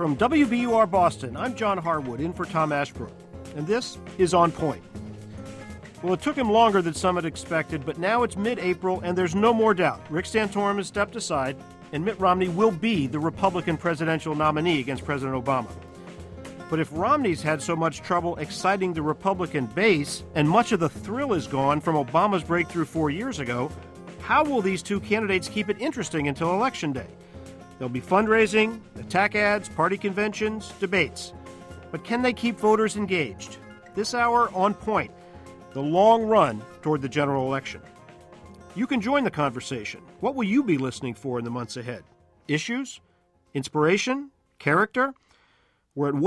From WBUR Boston, I'm John Harwood, in for Tom Ashbrook, and this is On Point. Well, it took him longer than some had expected, but now it's mid-April, and there's no more doubt. Rick Santorum has stepped aside, and Mitt Romney will be the Republican presidential nominee against President Obama. But if Romney's had so much trouble exciting the Republican base, and much of the thrill is gone from Obama's breakthrough 4 years ago, how will these two candidates keep it interesting until Election Day? There'll be fundraising, attack ads, party conventions, debates. But can they keep voters engaged? This hour, On Point, the long run toward the general election. You can join the conversation. What will you be listening for in the months ahead? Issues? Inspiration? Character? We're at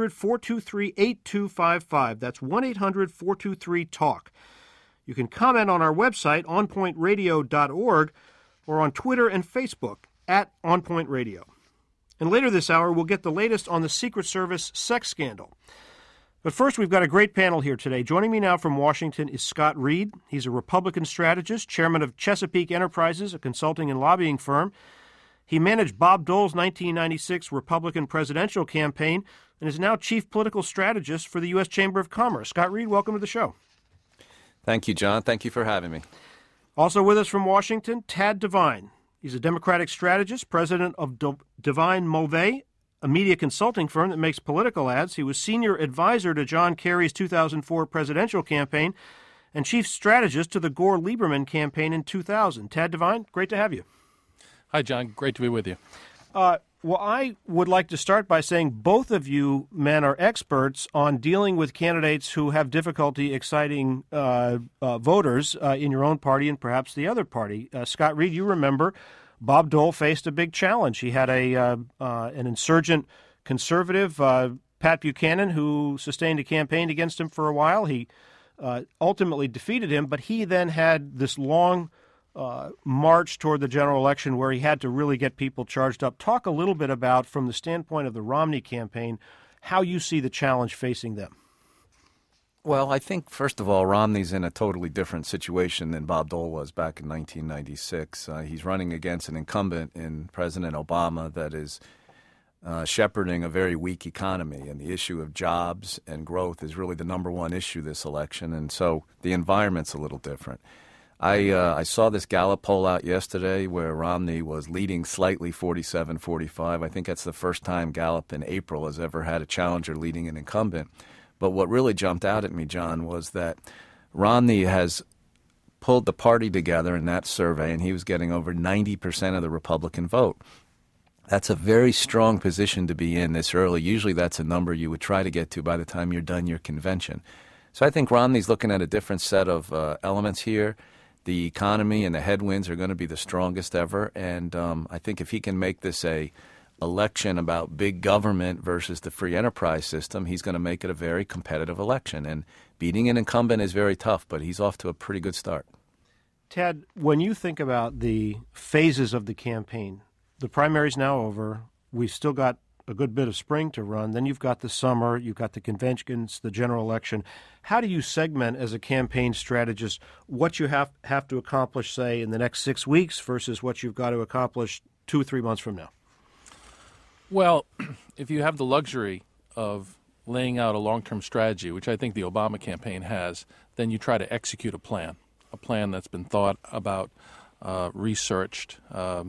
1-800-423-8255. That's 1-800-423-TALK. You can comment on our website, onpointradio.org, or on Twitter and Facebook, at OnPointRadio. And later this hour, we'll get the latest on the Secret Service sex scandal. But first, we've got a great panel here today. Joining me now from Washington is Scott Reed. He's a Republican strategist, chairman of Chesapeake Enterprises, a consulting and lobbying firm. He managed Bob Dole's 1996 Republican presidential campaign and is now chief political strategist for the U.S. Chamber of Commerce. Scott Reed, welcome to the show. Thank you, John. Thank you for having me. Also with us from Washington, Tad Devine. He's a Democratic strategist, president of Devine Mulvey, a media consulting firm that makes political ads. He was senior advisor to John Kerry's 2004 presidential campaign and chief strategist to the Gore-Lieberman campaign in 2000. Tad Devine, great to have you. Hi, John. Great to be with you. Well, I would like to start by saying both of you men are experts on dealing with candidates who have difficulty exciting voters in your own party and perhaps the other party. Scott Reed, you remember Bob Dole faced a big challenge. He had an insurgent conservative, Pat Buchanan, who sustained a campaign against him for a while. He ultimately defeated him, but he then had this long march toward the general election where he had to really get people charged up. Talk a little bit about, from the standpoint of the Romney campaign, how you see the challenge facing them. Well, I think, first of all, Romney's in a totally different situation than Bob Dole was back in 1996. He's running against an incumbent in President Obama that is shepherding a very weak economy, and the issue of jobs and growth is really the number one issue this election, and so the environment's a little different. I saw this Gallup poll out yesterday where Romney was leading slightly 47-45. I think that's the first time Gallup in April has ever had a challenger leading an incumbent. But what really jumped out at me, John, was that Romney has pulled the party together in that survey, and he was getting over 90% of the Republican vote. That's a very strong position to be in this early. Usually that's a number you would try to get to by the time you're done your convention. So I think Romney's looking at a different set of elements here. The economy and the headwinds are going to be the strongest ever, and I think if he can make this a election about big government versus the free enterprise system, he's going to make it a very competitive election. And beating an incumbent is very tough, but he's off to a pretty good start. Ted, when you think about the phases of the campaign, the primary's now over. We've still got a good bit of spring to run. Then you've got the summer, you've got the conventions, the general election. How do you segment as a campaign strategist what you have to accomplish, say, in the next 6 weeks versus what you've got to accomplish 2 or 3 months from now? Well, if you have the luxury of laying out a long-term strategy, which I think the Obama campaign has, then you try to execute a plan that's been thought about, researched,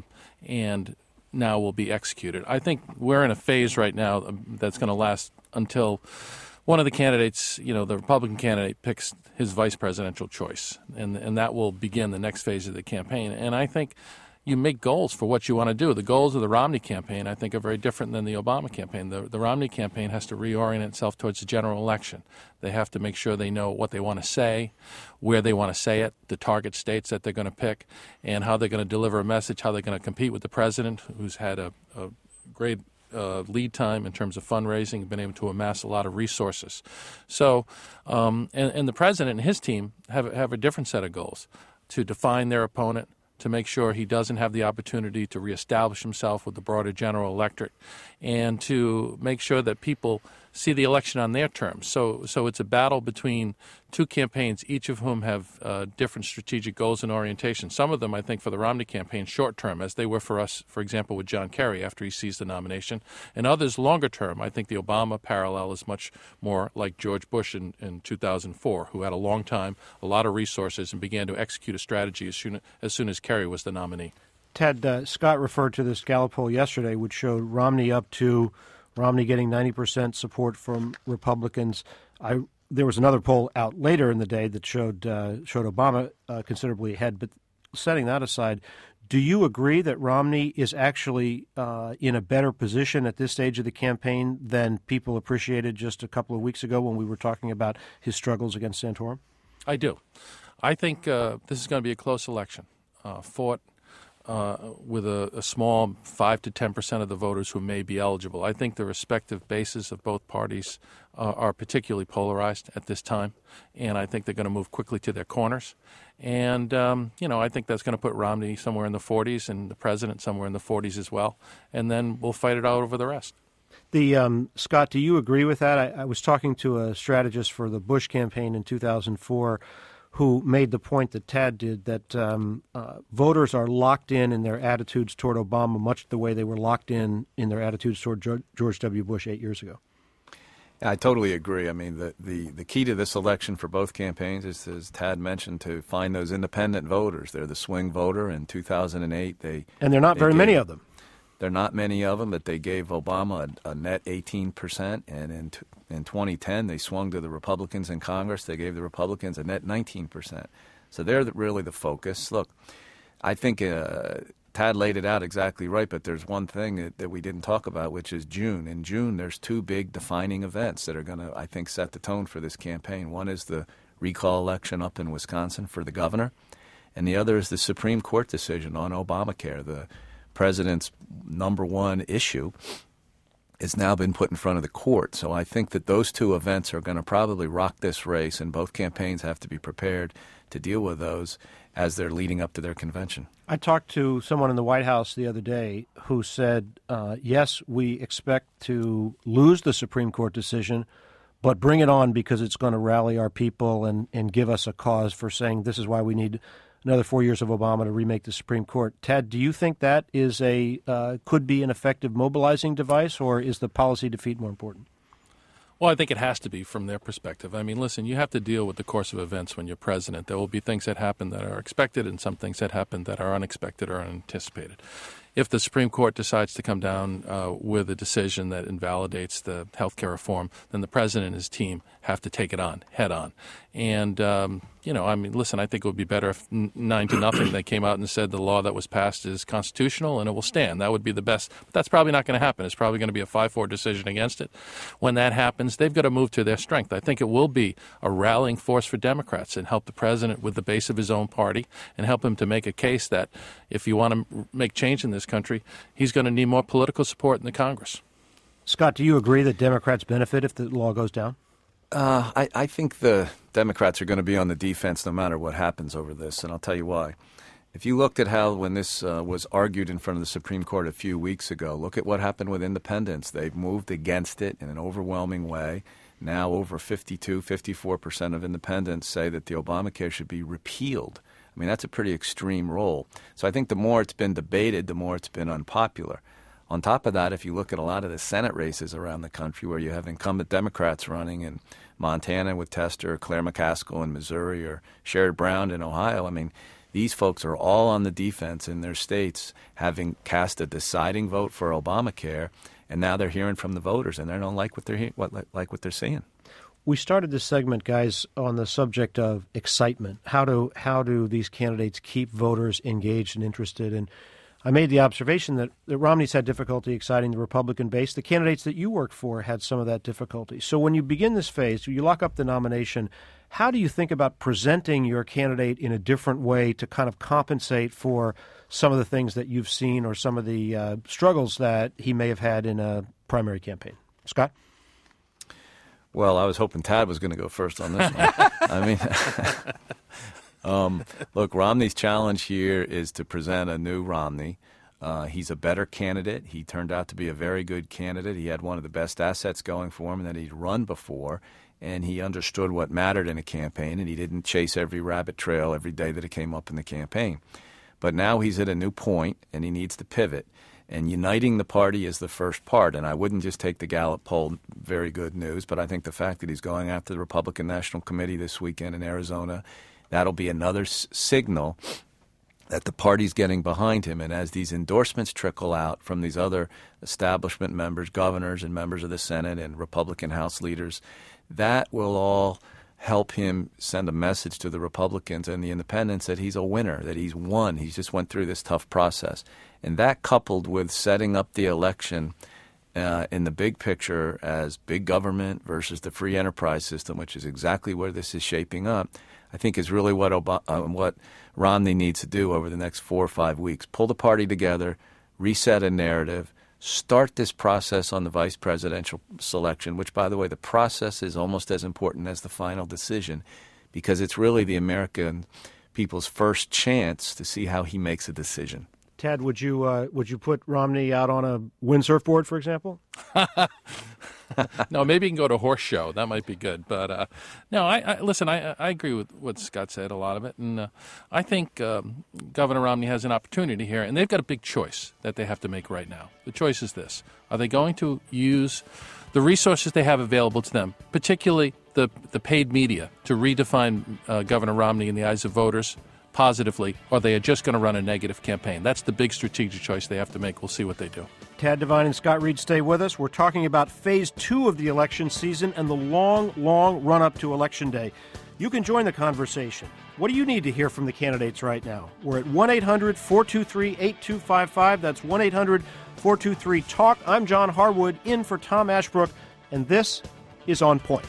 and now will be executed. I think we're in a phase right now that's going to last until one of the candidates, the Republican candidate, picks his vice presidential choice, and that will begin the next phase of the campaign. And I think you make goals for what you want to do. The goals of the Romney campaign, I think, are very different than the Obama campaign. The Romney campaign has to reorient itself towards the general election. They have to make sure they know what they want to say, where they want to say it, the target states that they're going to pick, and how they're going to deliver a message, how they're going to compete with the president, who's had a great lead time in terms of fundraising, been able to amass a lot of resources. So, and the president and his team have a different set of goals: to define their opponent, to make sure he doesn't have the opportunity to reestablish himself with the broader general electorate, and to make sure that people see the election on their terms. So it's a battle between two campaigns, each of whom have different strategic goals and orientation. Some of them, I think, for the Romney campaign, short-term, as they were for us, for example, with John Kerry after he seized the nomination, and others longer-term. I think the Obama parallel is much more like George Bush in 2004, who had a long time, a lot of resources, and began to execute a strategy as soon as Kerry was the nominee. Ted, Scott referred to this Gallup poll yesterday, which showed Romney getting 90% support from Republicans. There was another poll out later in the day that showed Obama considerably ahead. But setting that aside, do you agree that Romney is actually in a better position at this stage of the campaign than people appreciated just a couple of weeks ago when we were talking about his struggles against Santorum? I do. I think this is going to be a close election, fought with a small 5 to 10% of the voters who may be eligible. I think the respective bases of both parties are particularly polarized at this time, and I think they're going to move quickly to their corners. And, I think that's going to put Romney somewhere in the 40s and the president somewhere in the 40s as well, and then we'll fight it out over the rest. Scott, do you agree with that? I was talking to a strategist for the Bush campaign in 2004 who made the point that Tad did, that voters are locked in their attitudes toward Obama much the way they were locked in their attitudes toward George W. Bush 8 years ago. I totally agree. I mean, the key to this election for both campaigns is, as Tad mentioned, to find those independent voters. They're the swing voter. In 2008, and they're not very many of them. There are not many of them, but they gave Obama a net 18%, and in 2010 they swung to the Republicans in Congress. They gave the Republicans a net 19%. So they're really the focus. Look, I think Tad laid it out exactly right, but there's one thing that we didn't talk about, which is June. In June, there's two big defining events that are going to, I think, set the tone for this campaign. One is the recall election up in Wisconsin for the governor, and the other is the Supreme Court decision on Obamacare. The president's number one issue has now been put in front of the court. So I think that those two events are going to probably rock this race, and both campaigns have to be prepared to deal with those as they're leading up to their convention. I talked to someone in the White House the other day who said, yes, we expect to lose the Supreme Court decision, but bring it on because it's going to rally our people and give us a cause for saying this is why we need another 4 years of Obama to remake the Supreme Court. Ted, do you think that is could be an effective mobilizing device, or is the policy defeat more important? Well, I think it has to be from their perspective. I mean, listen, you have to deal with the course of events when you're president. There will be things that happen that are expected and some things that happen that are unexpected or unanticipated. If the Supreme Court decides to come down with a decision that invalidates the health care reform, then the president and his team have to take it on, head on. And, listen, I think it would be better if 9-0 they came out and said the law that was passed is constitutional and it will stand. That would be the best. But that's probably not going to happen. It's probably going to be a 5-4 decision against it. When that happens, they've got to move to their strength. I think it will be a rallying force for Democrats and help the president with the base of his own party and help him to make a case that if you want to make change in this country, he's going to need more political support in the Congress. Scott, do you agree that Democrats benefit if the law goes down? I think the Democrats are going to be on the defense no matter what happens over this, and I'll tell you why. If you looked at how when this was argued in front of the Supreme Court a few weeks ago, look at what happened with independents. They've moved against it in an overwhelming way. Now over 54% of independents say that the Obamacare should be repealed. I mean, that's a pretty extreme role. So I think the more it's been debated, the more it's been unpopular. On top of that, if you look at a lot of the Senate races around the country where you have incumbent Democrats running in Montana with Tester, or Claire McCaskill in Missouri, or Sherrod Brown in Ohio, I mean, these folks are all on the defense in their states, having cast a deciding vote for Obamacare, and now they're hearing from the voters, and they don't like what they're seeing. We started this segment, guys, on the subject of excitement. How do these candidates keep voters engaged and interested? And I made the observation that Romney's had difficulty exciting the Republican base. The candidates that you worked for had some of that difficulty. So when you begin this phase, you lock up the nomination, how do you think about presenting your candidate in a different way to kind of compensate for some of the things that you've seen or some of the struggles that he may have had in a primary campaign? Scott? Well, I was hoping Tad was going to go first on this one. I mean, look, Romney's challenge here is to present a new Romney, He's a better candidate. He turned out to be a very good candidate. He had one of the best assets going for him that he'd run before, and he understood what mattered in a campaign, and he didn't chase every rabbit trail every day that it came up in the campaign. But now he's at a new point, and he needs to pivot. And uniting the party is the first part. And I wouldn't just take the Gallup poll, very good news, but I think the fact that he's going after the Republican National Committee this weekend in Arizona, that'll be another signal that the party's getting behind him. And as these endorsements trickle out from these other establishment members, governors and members of the Senate and Republican House leaders, that will all help him send a message to the Republicans and the independents that he's a winner, that he's won. He's just went through this tough process. And that coupled with setting up the election in the big picture as big government versus the free enterprise system, which is exactly where this is shaping up, I think is really what Romney needs to do over the next 4 or 5 weeks. Pull the party together, reset a narrative, start this process on the vice presidential selection, which, by the way, the process is almost as important as the final decision because it's really the American people's first chance to see how he makes a decision. Ted, would you put Romney out on a windsurf, for example? No, maybe you can go to a horse show. That might be good. But no, I agree with what Scott said, a lot of it. And I think Governor Romney has an opportunity here, and they've got a big choice that they have to make right now. The choice is this. Are they going to use the resources they have available to them, particularly the paid media, to redefine Governor Romney in the eyes of voters positively, or they are just going to run a negative campaign? That's the big strategic choice they have to make. We'll see what they do. Tad Devine and Scott Reed stay with us. We're talking about Phase 2 of the election season and the long, long run-up to Election Day. You can join the conversation. What do you need to hear from the candidates right now? We're at 1-800-423-8255. That's 1-800-423-TALK. I'm John Harwood, in for Tom Ashbrook, and this is On Point.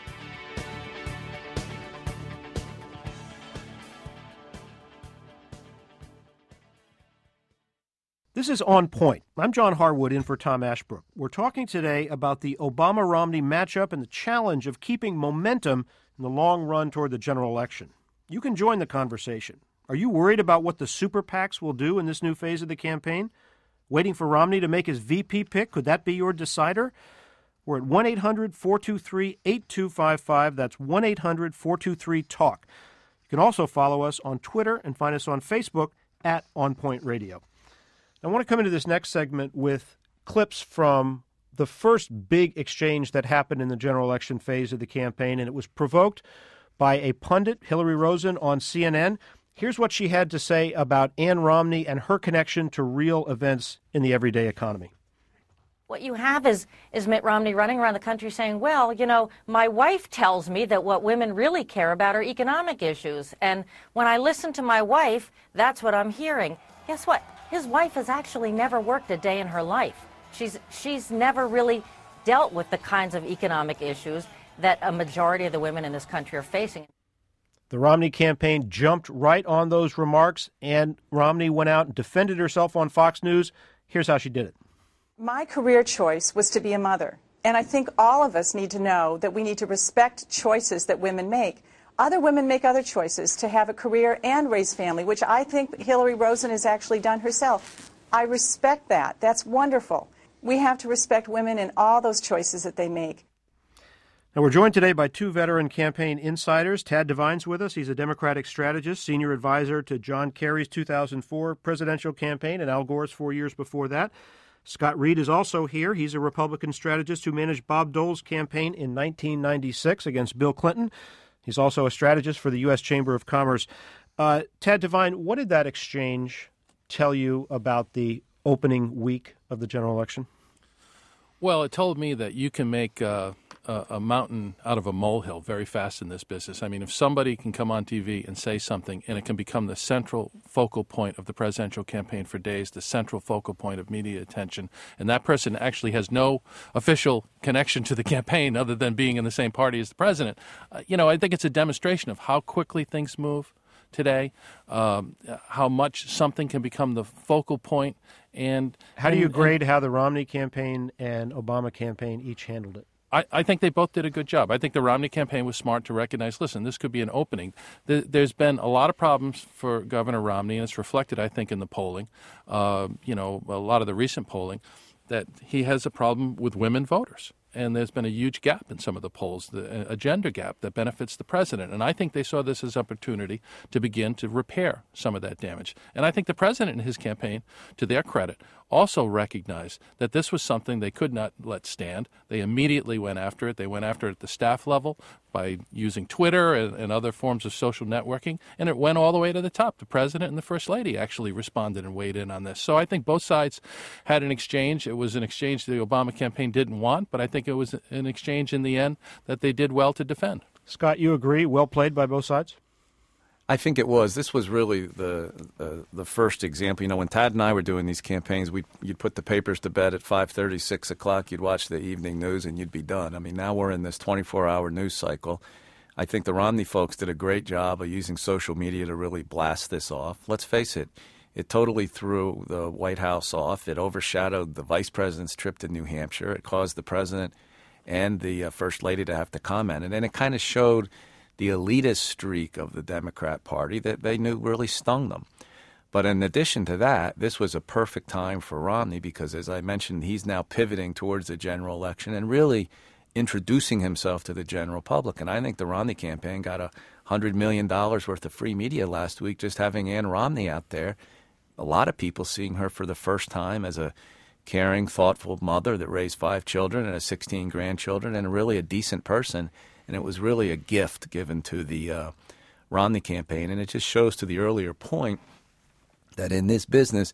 This is On Point. I'm John Harwood, in for Tom Ashbrook. We're talking today about the Obama-Romney matchup and the challenge of keeping momentum in the long run toward the general election. You can join the conversation. Are you worried about what the super PACs will do in this new phase of the campaign? Waiting for Romney to make his VP pick? Could that be your decider? We're at 1-800-423-8255. That's 1-800-423-TALK. You can also follow us on Twitter and find us on Facebook at On Point Radio. I want to come into this next segment with clips from the first big exchange that happened in the general election phase of the campaign, and it was provoked by a pundit, Hillary Rosen, on CNN. Here's what she had to say about Ann Romney and her connection to real events in the everyday economy. What you have is Mitt Romney running around the country saying, well, you know, my wife tells me that what women really care about are economic issues. And when I listen to my wife, that's what I'm hearing. Guess what? His wife has actually never worked a day in her life. She's never really dealt with the kinds of economic issues that a majority of the women in this country are facing. The Romney campaign jumped right on those remarks, and Romney went out and defended herself on Fox News. Here's how she did it. My career choice was to be a mother, and I think all of us need to know that we need to respect choices that women make. Other women make other choices to have a career and raise family, which I think Hillary Rosen has actually done herself. I respect that. That's wonderful. We have to respect women in all those choices that they make. Now, we're joined today by two veteran campaign insiders. Tad Devine's with us. He's a Democratic strategist, senior advisor to John Kerry's 2004 presidential campaign and Al Gore's 4 years before that. Scott Reed is also here. He's a Republican strategist who managed Bob Dole's campaign in 1996 against Bill Clinton. He's also a strategist for the U.S. Chamber of Commerce. Tad Devine, what did that exchange tell you about the opening week of the general election? Well, it told me that you can make a mountain out of a molehill very fast in this business. I mean, if somebody can come on TV and say something and it can become the central focal point of the presidential campaign for days, the central focal point of media attention, and that person actually has no official connection to the campaign other than being in the same party as the president, I think it's a demonstration of how quickly things move today, how much something can become the focal point. And how do you grade how the Romney campaign and Obama campaign each handled it? I think they both did a good job. I think the Romney campaign was smart to recognize, listen, this could be an opening. There's been a lot of problems for Governor Romney, and it's reflected, I think, in the polling, a lot of the recent polling, that he has a problem with women voters. And there's been a huge gap in some of the polls, a gender gap that benefits the president. And I think they saw this as an opportunity to begin to repair some of that damage. And I think the president and his campaign, to their credit, also recognized that this was something they could not let stand. They immediately went after it. They went after it at the staff level by using Twitter and other forms of social networking, and it went all the way to the top. The president and the first lady actually responded and weighed in on this. So I think both sides had an exchange. It was an exchange the Obama campaign didn't want, but I think it was an exchange in the end that they did well to defend. Scott, you agree? Well played by both sides? I think it was. This was really the first example. You know, when Tad and I were doing these campaigns, you'd put the papers to bed at 5:30, 6 o'clock. You'd watch the evening news, and you'd be done. I mean, now we're in this 24-hour news cycle. I think the Romney folks did a great job of using social media to really blast this off. Let's face it, it totally threw the White House off. It overshadowed the vice president's trip to New Hampshire. It caused the president and the first lady to have to comment. And then it kind of showed the elitist streak of the Democrat Party that they knew really stung them. But in addition to that, this was a perfect time for Romney because, as I mentioned, he's now pivoting towards the general election and really introducing himself to the general public. And I think the Romney campaign got $100 million worth of free media last week just having Ann Romney out there. A lot of people seeing her for the first time as a caring, thoughtful mother that raised 5 children and 16 grandchildren and really a decent person. And it was really a gift given to the Romney campaign. And it just shows to the earlier point that in this business,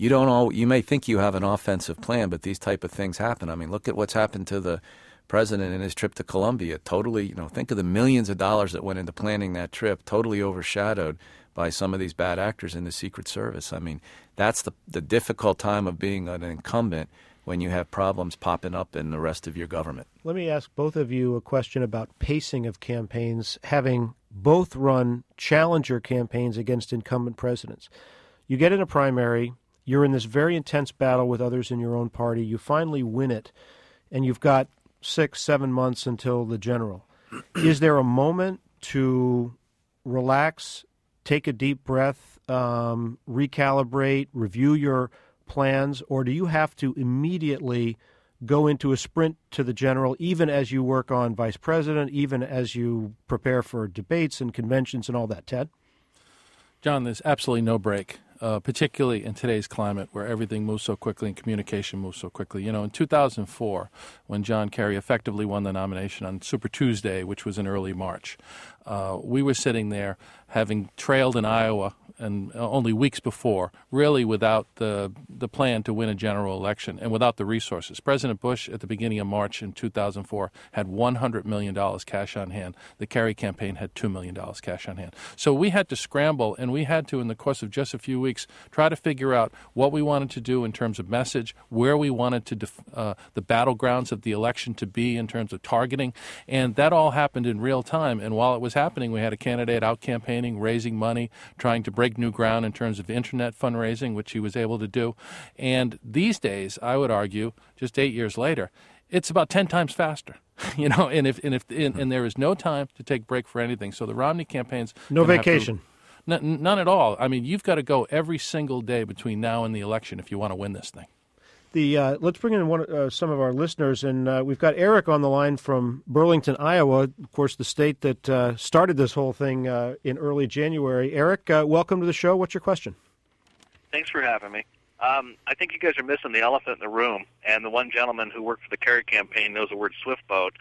you may think you have an offensive plan, but these type of things happen. I mean, look at what's happened to the president in his trip to Colombia. Totally, think of the millions of dollars that went into planning that trip, totally overshadowed by some of these bad actors in the Secret Service. I mean, that's the difficult time of being an incumbent when you have problems popping up in the rest of your government. Let me ask both of you a question about pacing of campaigns, having both run challenger campaigns against incumbent presidents. You get in a primary, you're in this very intense battle with others in your own party, you finally win it, and you've got 6-7 months until the general. Is there a moment to relax, take a deep breath, recalibrate, review your plans, or do you have to immediately go into a sprint to the general, even as you work on vice president, even as you prepare for debates and conventions and all that? Ted? John, there's absolutely no break, particularly in today's climate where everything moves so quickly and communication moves so quickly. In 2004, when John Kerry effectively won the nomination on Super Tuesday, which was in early March, we were sitting there having trailed in Iowa and only weeks before, really without the plan to win a general election and without the resources. President Bush, at the beginning of March in 2004, had $100 million cash on hand. The Kerry campaign had $2 million cash on hand. So we had to scramble, and we had to, in the course of just a few weeks, try to figure out what we wanted to do in terms of message, where we wanted to the battlegrounds of the election to be in terms of targeting, and that all happened in real time. And while it was happening, we had a candidate out campaigning, raising money, trying to break new ground in terms of internet fundraising, which he was able to do. And these days, I would argue, just 8 years later, it's about 10 times faster. And there is no time to take break for anything. So the Romney campaigns no vacation. None at all. I mean, you've got to go every single day between now and the election if you want to win this thing. Let's bring in some of our listeners, and we've got Eric on the line from Burlington, Iowa, of course, the state that started this whole thing in early January. Eric, welcome to the show. What's your question? Thanks for having me. I think you guys are missing the elephant in the room, and the one gentleman who worked for the Kerry campaign knows the word swift boat.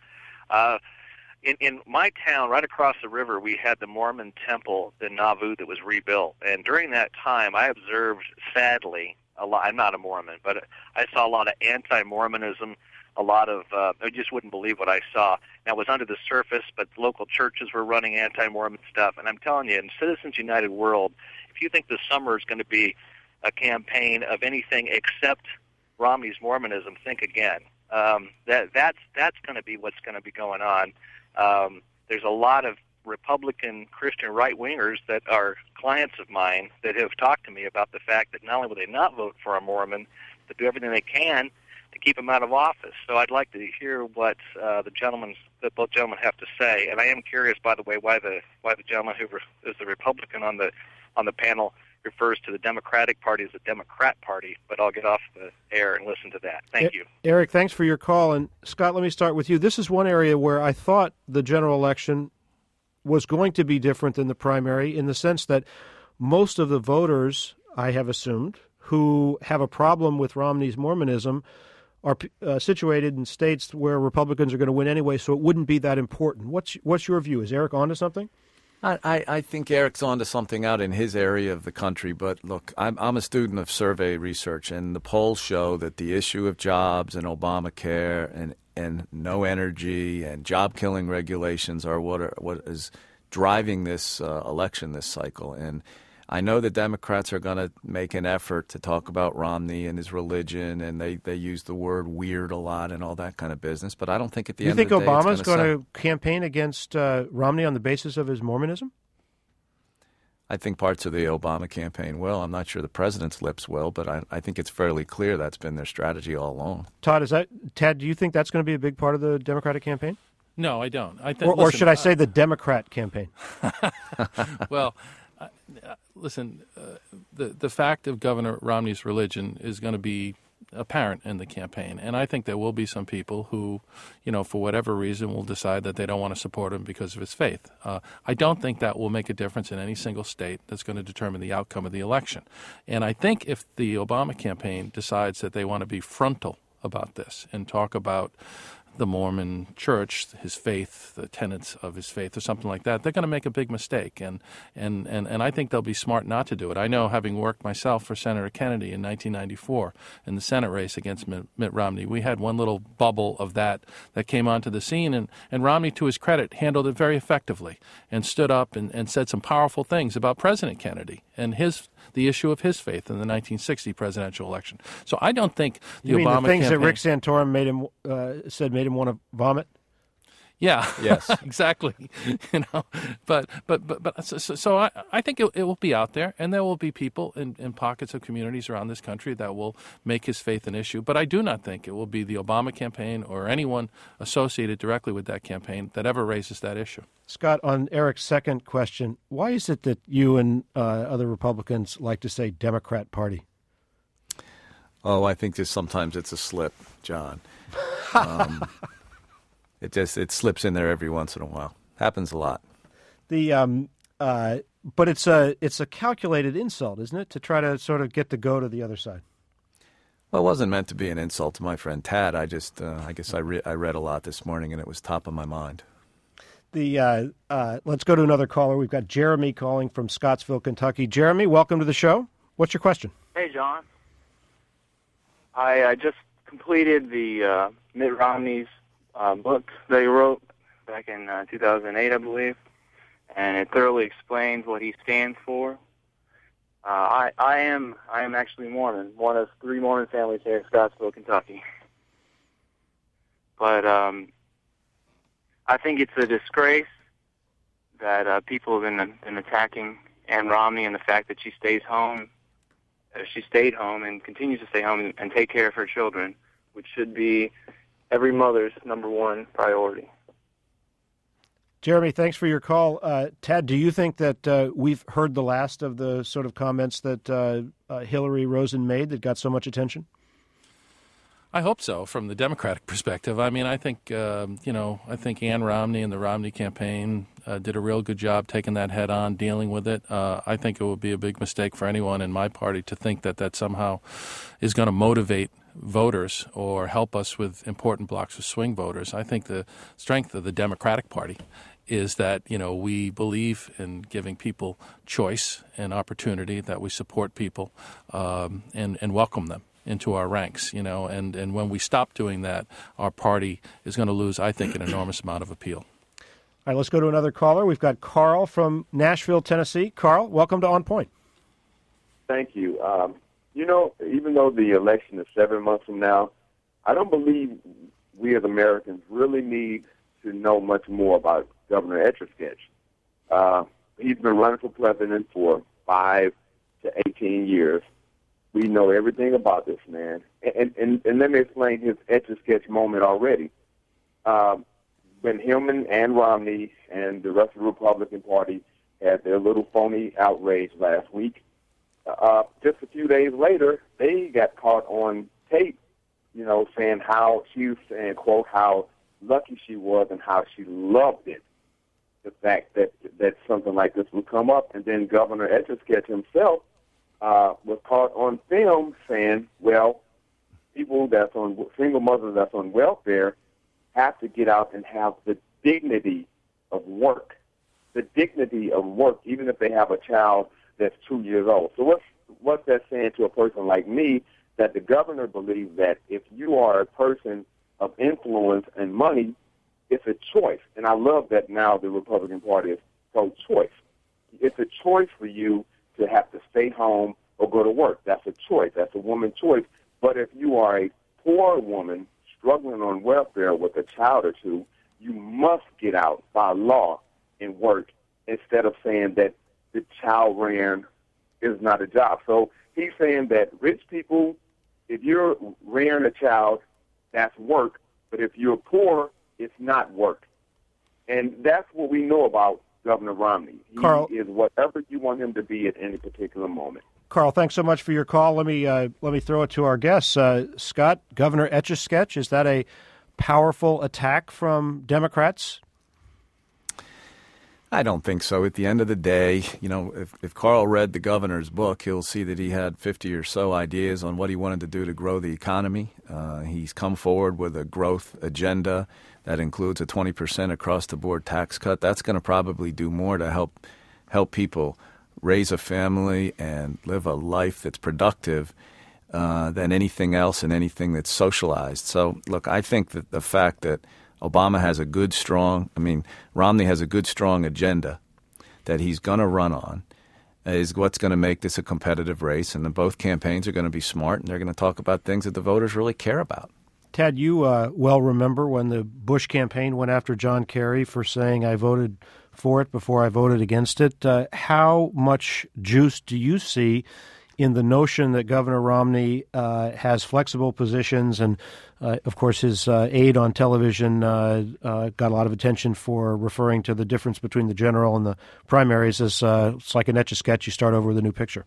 In my town, right across the river, we had the Mormon temple in Nauvoo that was rebuilt, and during that time, I observed, sadly, I'm not a Mormon, but I saw a lot of anti-Mormonism, a lot of, I just wouldn't believe what I saw. Now, it was under the surface, but local churches were running anti-Mormon stuff. And I'm telling you, in Citizens United World, if you think this summer is going to be a campaign of anything except Romney's Mormonism, think again. That's going to be what's going to be going on. There's a lot of Republican Christian right-wingers that are clients of mine that have talked to me about the fact that not only will they not vote for a Mormon, but do everything they can to keep him out of office. So I'd like to hear what both gentlemen have to say. And I am curious, by the way, why the gentleman who is the Republican on the panel refers to the Democratic Party as the Democrat Party. But I'll get off the air and listen to that. Thank you. Eric, thanks for your call. And Scott, let me start with you. This is one area where I thought the general election was going to be different than the primary, in the sense that most of the voters, I have assumed, who have a problem with Romney's Mormonism are situated in states where Republicans are going to win anyway, so it wouldn't be that important. What's your view? Is Eric onto something? I think Eric's onto something out in his area of the country. But look, I'm a student of survey research, and the polls show that the issue of jobs and Obamacare and no energy and job-killing regulations are what is driving this election this cycle. And I know the Democrats are going to make an effort to talk about Romney and his religion, and they use the word weird a lot and all that kind of business. But I don't think at the end of the day You think Obama's going to campaign against Romney on the basis of his Mormonism? I think parts of the Obama campaign will. I'm not sure the president's lips will, but I think it's fairly clear that's been their strategy all along. Tad, do you think that's going to be a big part of the Democratic campaign? No, I don't. Or should I say the Democrat campaign? Well, listen, the fact of Governor Romney's religion is going to be apparent in the campaign. And I think there will be some people who, for whatever reason, will decide that they don't want to support him because of his faith. I don't think that will make a difference in any single state that's going to determine the outcome of the election. And I think if the Obama campaign decides that they want to be frontal about this and talk about the Mormon church, his faith, the tenets of his faith, or something like that, they're going to make a big mistake. And I think they'll be smart not to do it. I know, having worked myself for Senator Kennedy in 1994 in the Senate race against Mitt Romney, we had one little bubble of that came onto the scene. And Romney, to his credit, handled it very effectively and stood up and said some powerful things about President Kennedy and the issue of his faith in the 1960 presidential election. So I don't think the Obama the things campaign, that Rick Santorum made him want to vomit. Yeah. Yes. Exactly. But so I think it will be out there, and there will be people in pockets of communities around this country that will make his faith an issue. But I do not think it will be the Obama campaign or anyone associated directly with that campaign that ever raises that issue. Scott, on Eric's second question, why is it that you and other Republicans like to say Democrat Party? Oh, I think sometimes it's a slip, John. It slips in there every once in a while. Happens a lot. But it's a calculated insult, isn't it, to try to sort of get the go to the other side? Well, it wasn't meant to be an insult to my friend Tad. I guess I read a lot this morning, and it was top of my mind. Let's go to another caller. We've got Jeremy calling from Scottsville, Kentucky. Jeremy, welcome to the show. What's your question? Hey, John. I just completed the Mitt Romney's book that he wrote back in 2008, I believe, and it thoroughly explains what he stands for. I am actually Mormon, one of 3 Mormon families here in Scottsville, Kentucky. But I think it's a disgrace that people have been attacking Ann Romney, and the fact that she stayed home and continues to stay home and take care of her children, which should be every mother's number one priority. Jeremy, thanks for your call. Tad, do you think that we've heard the last of the sort of comments that Hillary Rosen made that got so much attention? I hope so, from the Democratic perspective. I mean, I think Ann Romney and the Romney campaign did a real good job taking that head on, dealing with it. I think it would be a big mistake for anyone in my party to think that somehow is going to motivate voters or help us with important blocks of swing voters. I think the strength of the Democratic Party is that, we believe in giving people choice and opportunity, that we support people and welcome them into our ranks, and when we stop doing that, our party is going to lose, I think, an enormous amount of appeal. All right, let's go to another caller. We've got Carl from Nashville, Tennessee. Carl, welcome to On Point. Thank you. Even though the election is 7 months from now, I don't believe we as Americans really need to know much more about Governor Etch-a-Sketch. He's been running for president for 5 to 18 years. We know everything about this man. And let me explain his Etch-a-Sketch moment already. When him and Romney and the rest of the Republican Party had their little phony outrage last week, just a few days later, they got caught on tape, saying how she was saying, quote, how lucky she was and how she loved it. The fact that something like this would come up. And then Governor Etch-a-Sketch himself was caught on film saying, well, people single mothers that's on welfare have to get out and have the dignity of work. The dignity of work, even if they have a child that's 2 years old. So what's that saying to a person like me, that the governor believes that if you are a person of influence and money, it's a choice. And I love that now the Republican Party is pro-choice. It's a choice for you to have to stay home or go to work. That's a choice. That's a woman's choice. But if you are a poor woman struggling on welfare with a child or two, you must get out by law and work, instead of saying that the child rearing is not a job. So he's saying that rich people, if you're rearing a child, that's work. But if you're poor, it's not work. And that's what we know about Governor Romney. Carl, he is whatever you want him to be at any particular moment. Carl, thanks so much for your call. Let me throw it to our guests. Scott, Governor Etch-a-Sketch, is that a powerful attack from Democrats? I don't think so. At the end of the day, if Carl read the governor's book, he'll see that he had 50 or so ideas on what he wanted to do to grow the economy. He's come forward with a growth agenda that includes a 20% across-the-board tax cut. That's going to probably do more to help people raise a family and live a life that's productive than anything else and anything that's socialized. So, look, I think that the fact that Romney has a good, strong agenda that he's going to run on is what's going to make this a competitive race. And then both campaigns are going to be smart, and they're going to talk about things that the voters really care about. Tad, you well remember when the Bush campaign went after John Kerry for saying I voted for it before I voted against it. How much juice do you see in the notion that Governor Romney has flexible positions, and of course his aide on television got a lot of attention for referring to the difference between the general and the primaries as it's like an Etch-a-Sketch, you start over with a new picture?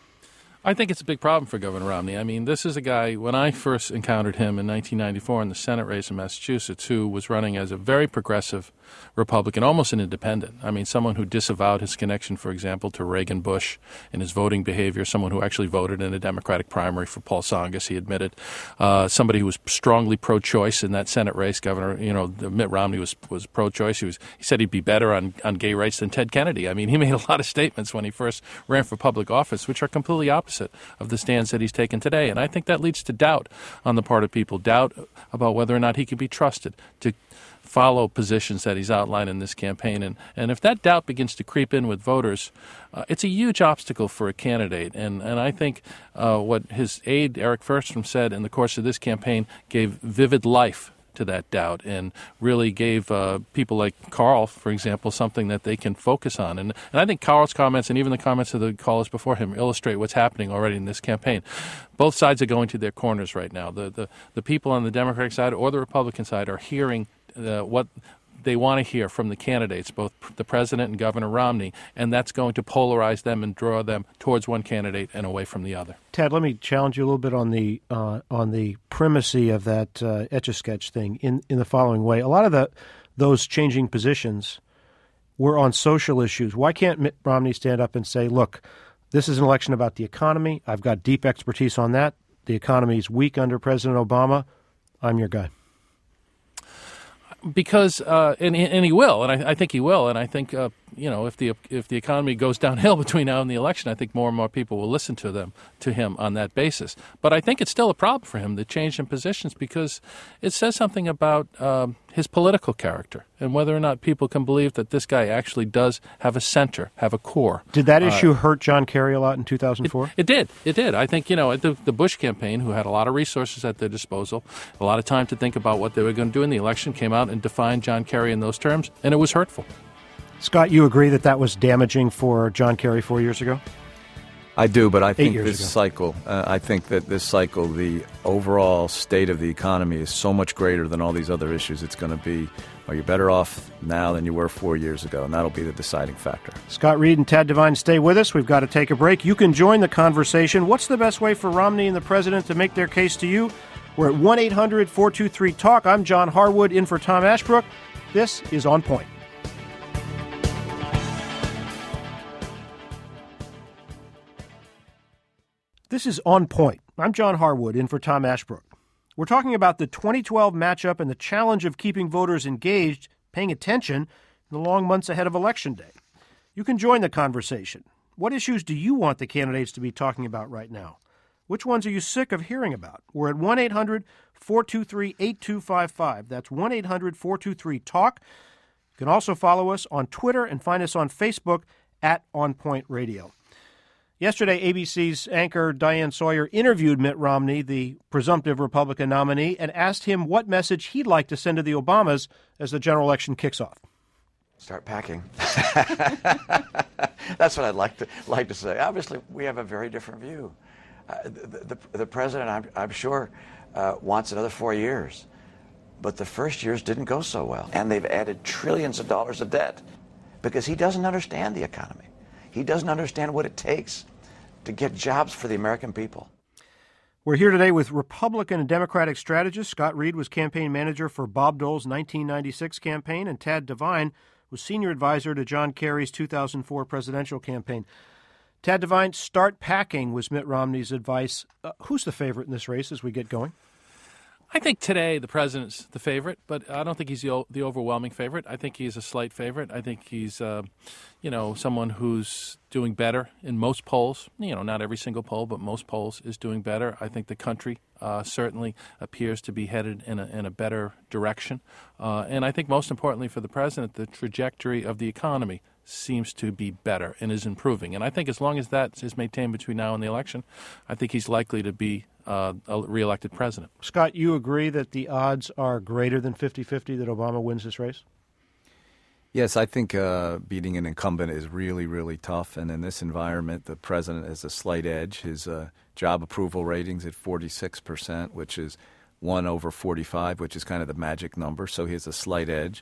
I think it's a big problem for Governor Romney. I mean, this is a guy, when I first encountered him in 1994 in the Senate race in Massachusetts, who was running as a very progressive Republican, almost an independent. I mean, someone who disavowed his connection, for example, to Reagan Bush in his voting behavior, someone who actually voted in a Democratic primary for Paul Tsongas, he admitted. Somebody who was strongly pro-choice in that Senate race. Governor, Mitt Romney was pro-choice. He said he'd be better on gay rights than Ted Kennedy. I mean, he made a lot of statements when he first ran for public office, which are completely opposite of the stance that he's taken today. And I think that leads to doubt on the part of people, doubt about whether or not he can be trusted to follow positions that he's outlined in this campaign. And if that doubt begins to creep in with voters, it's a huge obstacle for a candidate. And I think what his aide, Eric Furstrom, said in the course of this campaign gave vivid life to that doubt and really gave people like Carl, for example, something that they can focus on. And I think Carl's comments and even the comments of the callers before him illustrate what's happening already in this campaign. Both sides are going to their corners right now. The people on the Democratic side or the Republican side are hearing what they want to hear from the candidates, both the president and Governor Romney, and that's going to polarize them and draw them towards one candidate and away from the other. Ted, let me challenge you a little bit on the primacy of that Etch-a-Sketch thing in the following way. A lot of those changing positions were on social issues. Why can't Mitt Romney stand up and say, look, this is an election about the economy. I've got deep expertise on that. The economy is weak under President Obama. I'm your guy. Because and he will, and I think he will, and I think if the economy goes downhill between now and the election, I think more and more people will listen to him on that basis. But I think it's still a problem for him, the change in positions, because it says something about his political character and whether or not people can believe that this guy actually does have a center, have a core. Did that issue hurt John Kerry a lot in 2004? It did. I think, the Bush campaign, who had a lot of resources at their disposal, a lot of time to think about what they were going to do in the election, came out and defined John Kerry in those terms, and it was hurtful. Scott, you agree that was damaging for John Kerry 4 years ago? I do, but I think years this ago. cycle, the overall state of the economy is so much greater than all these other issues. It's going to be, are you better off now than you were 4 years ago? And that'll be the deciding factor. Scott Reed and Tad Devine, stay with us. We've got to take a break. You can join the conversation. What's the best way for Romney and the president to make their case to you? We're at 1-800-423-TALK. I'm John Harwood, in for Tom Ashbrook. This is On Point. This is On Point. I'm John Harwood, in for Tom Ashbrook. We're talking about the 2012 matchup and the challenge of keeping voters engaged, paying attention in the long months ahead of Election Day. You can join the conversation. What issues do you want the candidates to be talking about right now? Which ones are you sick of hearing about? We're at 1-800-423-8255. That's 1-800-423-TALK. You can also follow us on Twitter and find us on Facebook at On Point Radio. Yesterday, ABC's anchor Diane Sawyer interviewed Mitt Romney, the presumptive Republican nominee, and asked him what message he'd like to send to the Obamas as the general election kicks off. Start packing. That's what I'd like to say. Obviously, we have a very different view. The president, I'm sure, wants another 4 years. But the first years didn't go so well. And they've added trillions of dollars of debt because he doesn't understand the economy. He doesn't understand what it takes to get jobs for the American people. We're here today with Republican and Democratic strategist. Scott Reed was campaign manager for Bob Dole's 1996 campaign, and Tad Devine was senior advisor to John Kerry's 2004 presidential campaign. Tad Devine, start packing was Mitt Romney's advice. Who's the favorite in this race as we get going? I think today the president's the favorite, but I don't think he's the overwhelming favorite. I think he's a slight favorite. I think he's, someone who's doing better in most polls. Not every single poll, but most polls is doing better. I think the country certainly appears to be headed in a better direction. And I think most importantly for the president, the trajectory of the economy seems to be better and is improving. And I think as long as that is maintained between now and the election, I think he's likely to be a reelected president. Scott, you agree that the odds are greater than 50-50 that Obama wins this race? Yes, I think beating an incumbent is really, really tough. And in this environment, the president has a slight edge. His job approval rating's at 46%, which is 1 over 45, which is kind of the magic number. So he has a slight edge.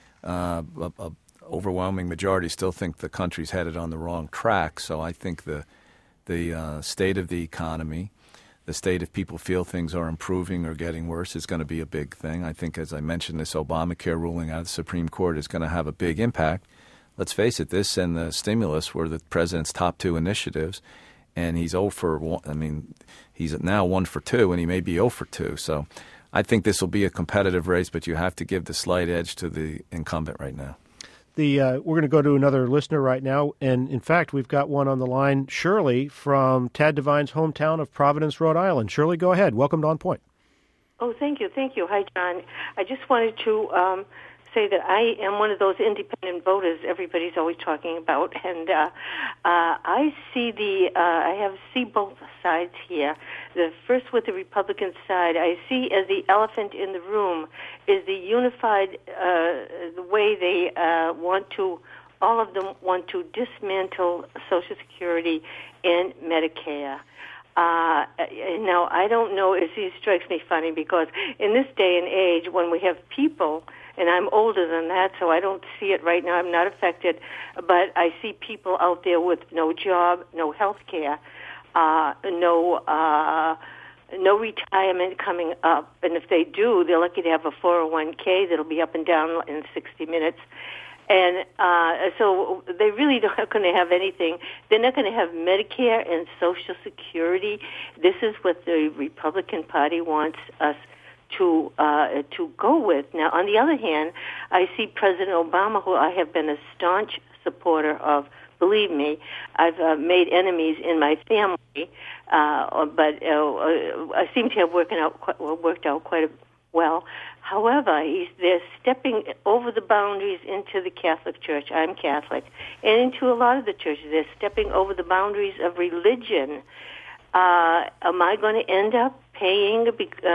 Overwhelming majority still think the country's headed on the wrong track. So I think the state of the economy, the state if people feel things are improving or getting worse is going to be a big thing. I think, as I mentioned, this Obamacare ruling out of the Supreme Court is going to have a big impact. Let's face it, this and the stimulus were the president's top two initiatives, and he's 0 for 1. I mean, he's now 1 for 2, and he may be 0 for 2. So I think this will be a competitive race, but you have to give the slight edge to the incumbent right now. We're going to go to another listener right now, and in fact, we've got one on the line, Shirley, from Tad Devine's hometown of Providence, Rhode Island. Shirley, go ahead. Welcome to On Point. Oh, thank you. Hi, John. I just wanted to say that I am one of those independent voters everybody's always talking about, and I see both sides here. The first, with the Republican side, I see as the elephant in the room is the unified the way they all of them want to dismantle Social Security and Medicare. Now, I don't know if it strikes me funny because in this day and age when we have people, and I'm older than that, so I don't see it right now. I'm not affected, but I see people out there with no job, no health care, no retirement coming up. And if they do, they're lucky to have a 401k that'll be up and down in 60 minutes. And so they really not going to have anything. They're not going to have Medicare and Social Security. This is what the Republican Party wants us to go with. Now, on the other hand, I see President Obama, who I have been a staunch supporter of. Believe me, I've made enemies in my family, but I seem to have worked out quite well. However, they're stepping over the boundaries into the Catholic Church. I'm Catholic, and into a lot of the churches. They're stepping over the boundaries of religion. Am I going to end up paying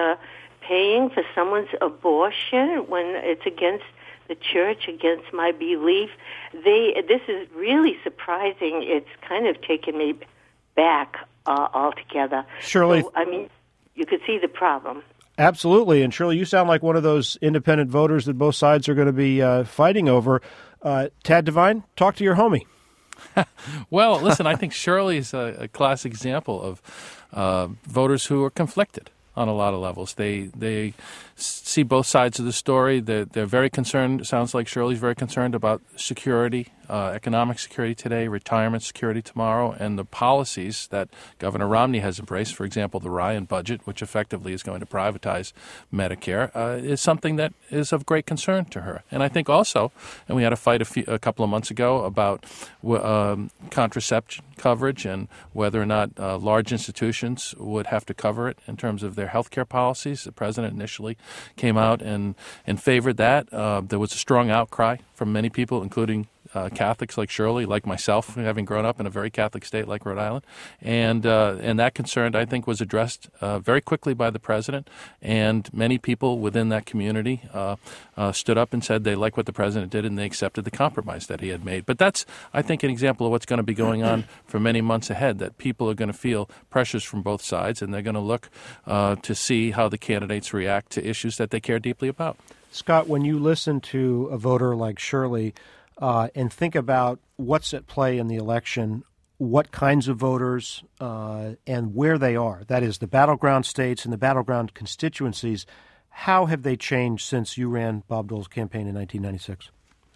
for someone's abortion when it's against the church, against my belief? This is really surprising. It's kind of taken me back altogether. Shirley, So, I mean, you could see the problem. absolutely. And Shirley, you sound like one of those independent voters that both sides are going to be fighting over. Tad Devine, talk to your homie. Well, listen, I think Shirley's a classic example of voters who are conflicted on a lot of levels. They see both sides of the story. They're very concerned. It sounds like Shirley's very concerned about security, economic security today, retirement security tomorrow, and the policies that Governor Romney has embraced. For example, the Ryan budget, which effectively is going to privatize Medicare, is something that is of great concern to her. And I think also, and we had a fight a couple of months ago about contraception coverage and whether or not large institutions would have to cover it in terms of their health care policies. The president initially came out and favored that. There was a strong outcry from many people, including Catholics like Shirley, like myself, having grown up in a very Catholic state like Rhode Island. And that concern, I think, was addressed very quickly by the president. And many people within that community stood up and said they like what the president did, and they accepted the compromise that he had made. But that's, I think, an example of what's going to be going on for many months ahead, that people are going to feel pressures from both sides, and they're going to look to see how the candidates react to issues that they care deeply about. Scott, when you listen to a voter like Shirley and think about what's at play in the election, what kinds of voters and where they are, that is, the battleground states and the battleground constituencies, how have they changed since you ran Bob Dole's campaign in 1996?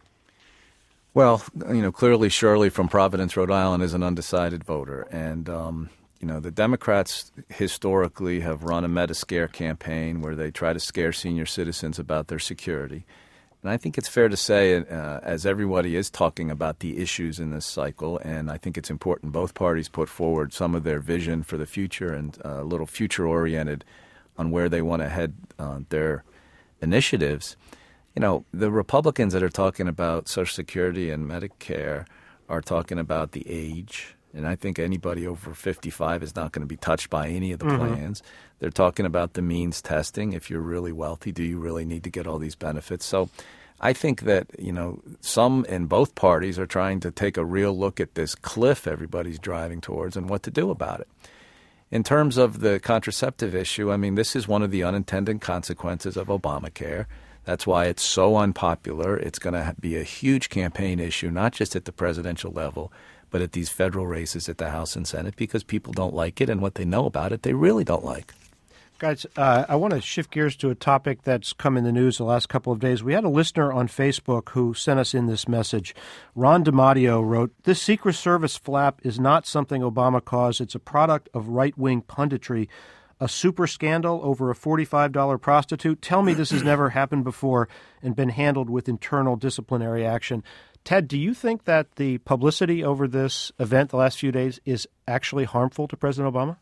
Well, clearly Shirley from Providence, Rhode Island is an undecided voter. And, the Democrats historically have run a meta-scare campaign where they try to scare senior citizens about their security. And I think it's fair to say, as everybody is talking about the issues in this cycle, and I think it's important both parties put forward some of their vision for the future and a little future-oriented on where they want to head their initiatives. The Republicans that are talking about Social Security and Medicare are talking about the age, and I think anybody over 55 is not going to be touched by any of the plans. They're talking about the means testing. If you're really wealthy, do you really need to get all these benefits? So I think that, some in both parties are trying to take a real look at this cliff everybody's driving towards and what to do about it. In terms of the contraceptive issue, this is one of the unintended consequences of Obamacare. That's why it's so unpopular. It's going to be a huge campaign issue, not just at the presidential level, but at these federal races at the House and Senate, because people don't like it, and what they know about it, they really don't like. Guys, I want to shift gears to a topic that's come in the news the last couple of days. We had a listener on Facebook who sent us in this message. Ron DiMatteo wrote, "This Secret Service flap is not something Obama caused. It's a product of right-wing punditry. A super scandal over a $45 prostitute? Tell me this has never happened before and been handled with internal disciplinary action." Ted, do you think that the publicity over this event the last few days is actually harmful to President Obama?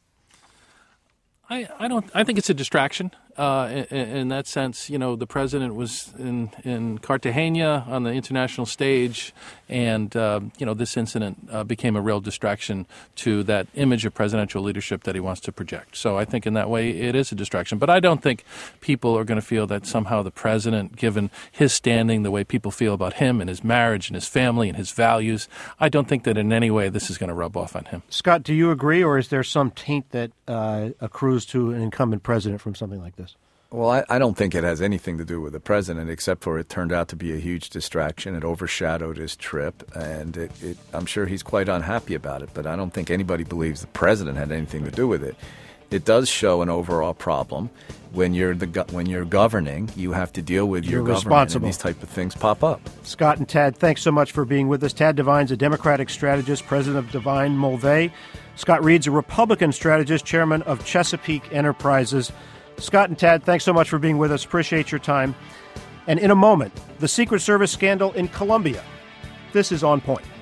I don't. I think it's a distraction. In that sense, the president was in Cartagena on the international stage, and this incident became a real distraction to that image of presidential leadership that he wants to project. So I think in that way it is a distraction. But I don't think people are going to feel that somehow the president, given his standing, the way people feel about him and his marriage and his family and his values, I don't think that in any way this is going to rub off on him. Scott, do you agree, or is there some taint that accrues to an incumbent president from something like this? Well, I don't think it has anything to do with the president, except for it turned out to be a huge distraction. It overshadowed his trip, and I'm sure he's quite unhappy about it, but I don't think anybody believes the president had anything to do with it. It does show an overall problem. When you're governing, you have to deal with your government, and these type of things pop up. Scott and Tad, thanks so much for being with us. Tad Devine's a Democratic strategist, president of Devine Mulvey. Scott Reed's a Republican strategist, chairman of Chesapeake Enterprises. Scott and Tad, thanks so much for being with us. Appreciate your time. And in a moment, the Secret Service scandal in Colombia. This is On Point.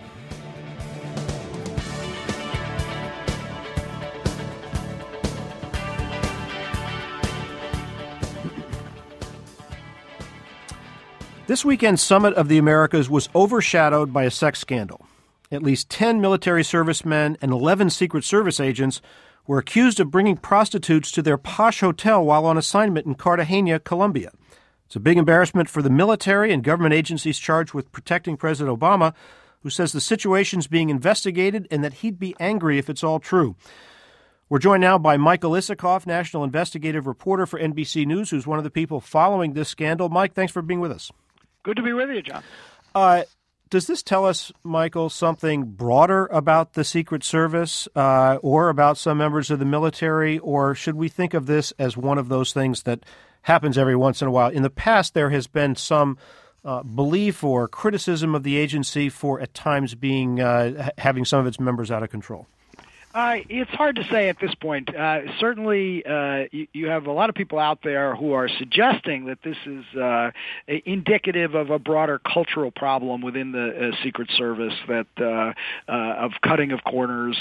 This weekend's Summit of the Americas was overshadowed by a sex scandal. At least 10 military servicemen and 11 Secret Service agents were accused of bringing prostitutes to their posh hotel while on assignment in Cartagena, Colombia. It's a big embarrassment for the military and government agencies charged with protecting President Obama, who says the situation's being investigated and that he'd be angry if it's all true. We're joined now by Michael Isikoff, national investigative reporter for NBC News, who's one of the people following this scandal. Mike, thanks for being with us. Good to be with you, John. Does this tell us, Michael, something broader about the Secret Service or about some members of the military, or should we think of this as one of those things that happens every once in a while? In the past, there has been some belief or criticism of the agency for at times being having some of its members out of control. It's hard to say at this point. Certainly, you have a lot of people out there who are suggesting that this is indicative of a broader cultural problem within the Secret Service, that of cutting of corners,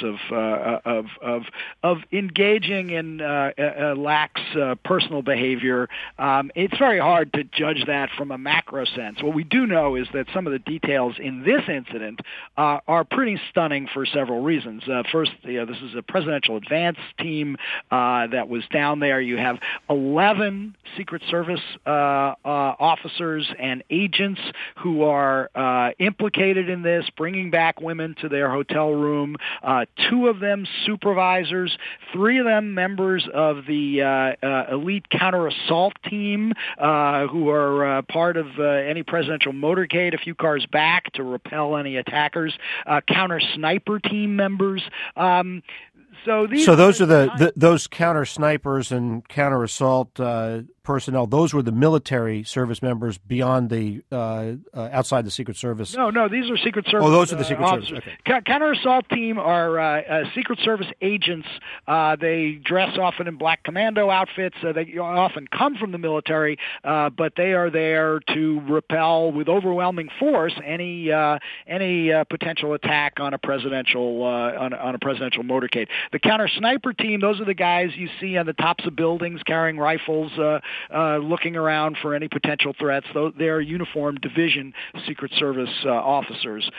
of engaging in lax personal behavior. It's very hard to judge that from a macro sense. What we do know is that some of the details in this incident are pretty stunning for several reasons. First, this is a presidential advance team that was down there. You have 11 Secret Service officers and agents who are implicated in this, bringing back women to their hotel room. 2 of them supervisors, 3 of them members of the elite counter-assault team who are part of any presidential motorcade a few cars back to repel any attackers, counter-sniper team members. So those are those counter snipers and counter assault personnel. Those were the military service members beyond the outside the Secret Service. No, these are Secret Service. Oh, those are the Secret officers. Service. Okay. Counter assault team are Secret Service agents. They dress often in black commando outfits. They often come from the military, but they are there to repel with overwhelming force any potential attack on a presidential on a presidential motorcade. The counter sniper team, those are the guys you see on the tops of buildings carrying rifles, looking around for any potential threats. They're uniformed division Secret Service officers.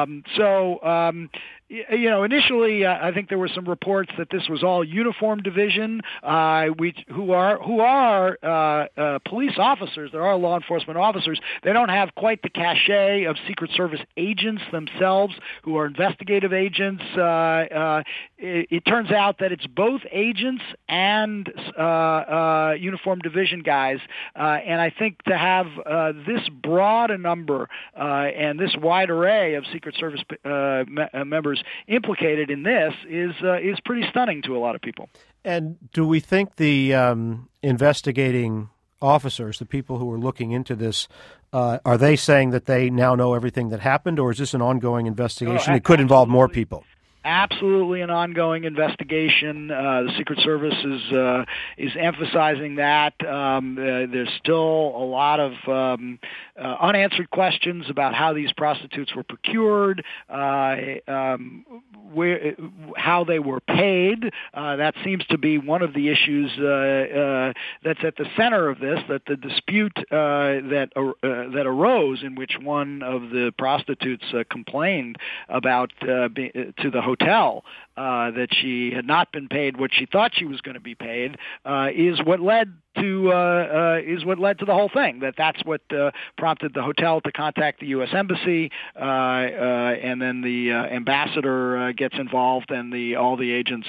Initially, I think there were some reports that this was all uniform division, who are police officers. There are law enforcement officers. They don't have quite the cachet of Secret Service agents themselves, who are investigative agents. It turns out that it's both agents and uniform division guys, and I think to have this broad a number and this wide array of Secret Service members implicated in this is pretty stunning to a lot of people. And do we think the investigating officers, the people who are looking into this, are they saying that they now know everything that happened, or is this an ongoing investigation? It could involve more people. Absolutely an ongoing investigation. The Secret Service is emphasizing that. There's still a lot of unanswered questions about how these prostitutes were procured, how they were paid. That seems to be one of the issues that's at the center of this, that the dispute that arose in which one of the prostitutes complained about to the hotel that she had not been paid what she thought she was going to be paid is what led to the whole thing. That's what prompted the hotel to contact the U.S. Embassy, and then the ambassador gets involved, and all the agents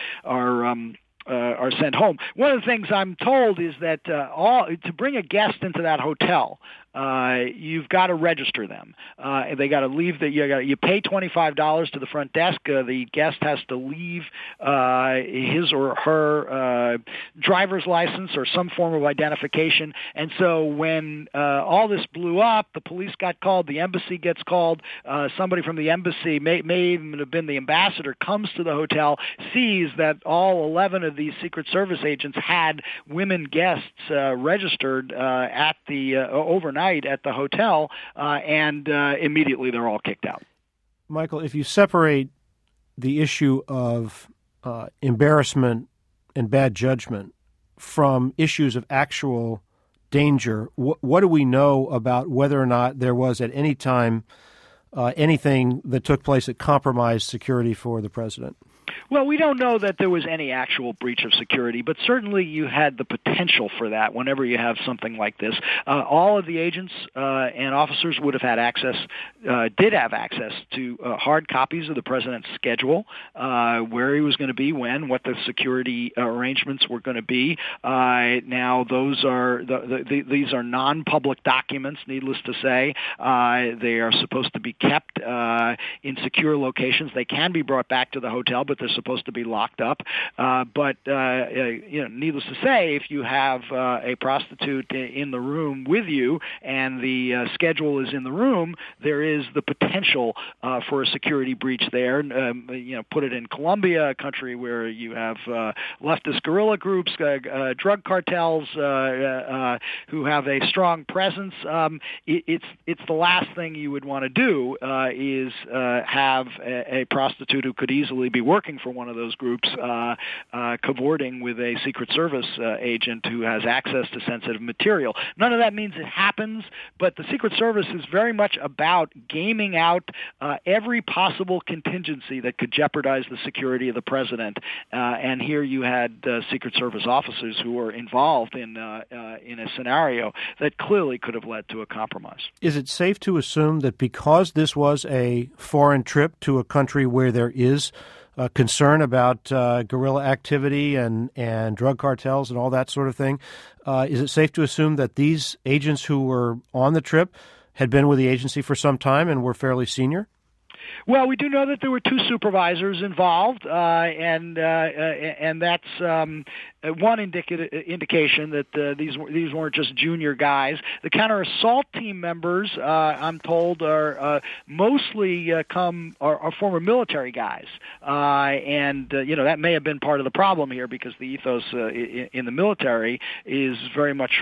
are sent home. One of the things I'm told is that to bring a guest into that hotel, you've got to register them. They got to leave. You pay $25 to the front desk. The guest has to leave his or her driver's license or some form of identification. And so when all this blew up, the police got called. The embassy gets called. Somebody from the embassy, may even have been the ambassador, comes to the hotel, sees that all 11 of these Secret Service agents had women guests registered at the overnight at the hotel, and immediately they're all kicked out. Michael, if you separate the issue of embarrassment and bad judgment from issues of actual danger, what do we know about whether or not there was at any time anything that took place that compromised security for the president? Well, we don't know that there was any actual breach of security, but certainly you had the potential for that whenever you have something like this. All of the agents and officers would have had access, did have access to hard copies of the president's schedule, where he was going to be when, what the security arrangements were going to be. Now, those are these are non-public documents, needless to say. They are supposed to be kept in secure locations. They can be brought back to the hotel, but they're supposed to be locked up. But needless to say, if you have a prostitute in the room with you and the schedule is in the room, there is the potential for a security breach there. Put it in Colombia, a country where you have leftist guerrilla groups, drug cartels who have a strong presence. It's the last thing you would want to do is have a prostitute who could easily be working for one of those groups cavorting with a Secret Service agent who has access to sensitive material. None of that means it happens, but the Secret Service is very much about gaming out every possible contingency that could jeopardize the security of the president. And here you had Secret Service officers who were involved in a scenario that clearly could have led to a compromise. Is it safe to assume that because this was a foreign trip to a country where there is concern about guerrilla activity and drug cartels and all that sort of thing, is it safe to assume that these agents who were on the trip had been with the agency for some time and were fairly senior? Well, we do know that there were two supervisors involved, and that's one indication that these weren't just junior guys. The counter assault team members, I'm told, are mostly are former military guys, and that may have been part of the problem here because the ethos in the military is very much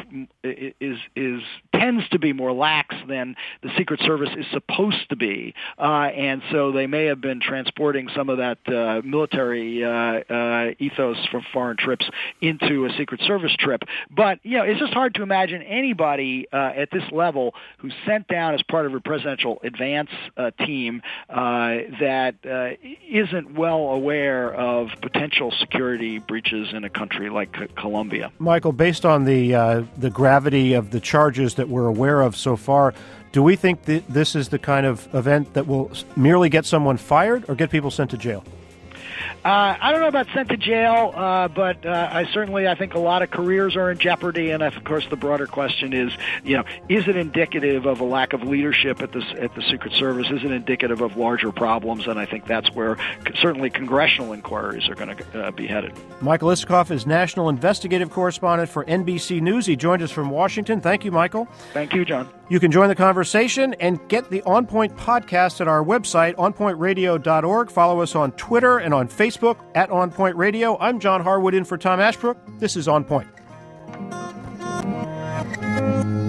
tends to be more lax than the Secret Service is supposed to be, and so they may have been transporting some of that military ethos from foreign trips into a Secret Service trip. But, it's just hard to imagine anybody at this level who's sent down as part of a presidential advance team that isn't well aware of potential security breaches in a country like Colombia. Michael, based on the gravity of the charges that we're aware of so far, do we think that this is the kind of event that will merely get someone fired or get people sent to jail? I don't know about sent to jail, but I think a lot of careers are in jeopardy. And of course, the broader question is it indicative of a lack of leadership at the Secret Service? Is it indicative of larger problems? And I think that's where certainly congressional inquiries are going to be headed. Michael Isikoff is national investigative correspondent for NBC News. He joined us from Washington. Thank you, Michael. Thank you, John. You can join the conversation and get the On Point podcast at our website, onpointradio.org. Follow us on Twitter and on Facebook at On Point Radio. I'm John Harwood in for Tom Ashbrook. This is On Point.